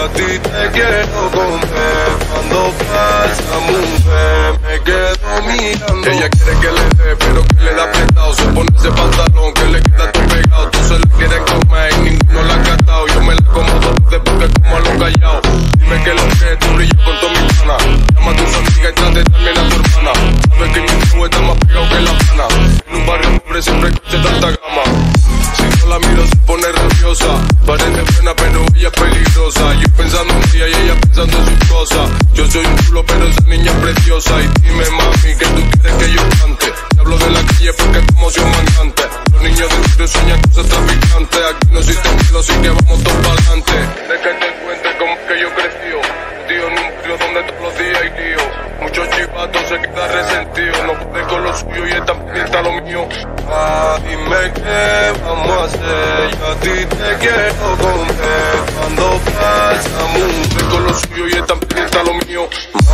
a ti te quiero comer. Cuando pasa mujer me quedo mirando. Ella quiere que le dé, pero que le da apretado. Se pone ese pantalón que le queda todo pegado. Todos se lo quieren comer y ninguno la ha catado. Yo me la como dos veces porque como a lo callado. Dime que lo que tú brillas con toda mi pana. Llama a tus amigas y trate también a tu hermana. Sabes que mi cubo está más pegado que la pana. En un barrio pobre siempre escuché tanta gama. Si no la miro se pone rabiosa. Parece buena pero ella es peligrosa. Yo pensando en ella y ella pensando en sus cosas. Yo soy un culo pero esa niña es preciosa. Y dime mami que tú quieres que yo cante. Te hablo de la calle porque es como emoción mancante. Los niños de barrio sueñan cosas traficantes. Aquí no existe miedo así que vamos todos para adelante. De que te cuente cómo que yo crecí. Tío en un barrio donde todos los días hay lío. Muchos chivatos se quedan resentidos. No puede con lo suyo y él también está lo mío. Dime qué vamos a hacer. Yo a ti te quiero comer. Cuando pasa mujer con lo suyo y él también está lo mío.